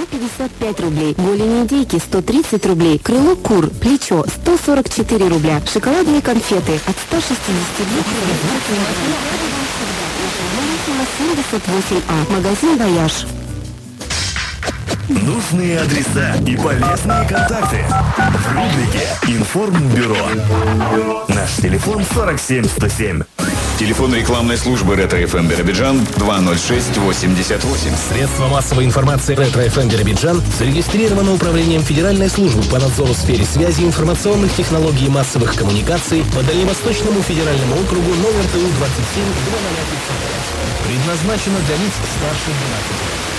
155 рублей. Голень индейки 130 рублей. Крыло кур, плечо 144 рубля. Шоколадные конфеты от 162 рублей. 78А. Магазин «Вояж». Нужные адреса и полезные контакты в рубрике «Информбюро». Наш телефон 47107. Телефон рекламной службы «Ретро-ФМ Биробиджан» 20688. Средства массовой информации «Ретро-ФМ Биробиджан» зарегистрировано Управлением Федеральной службы по надзору в сфере связи, информационных технологий и массовых коммуникаций по Дальневосточному федеральному округу номер ТУ-27 2050. Предназначено для лиц старше 12 лет.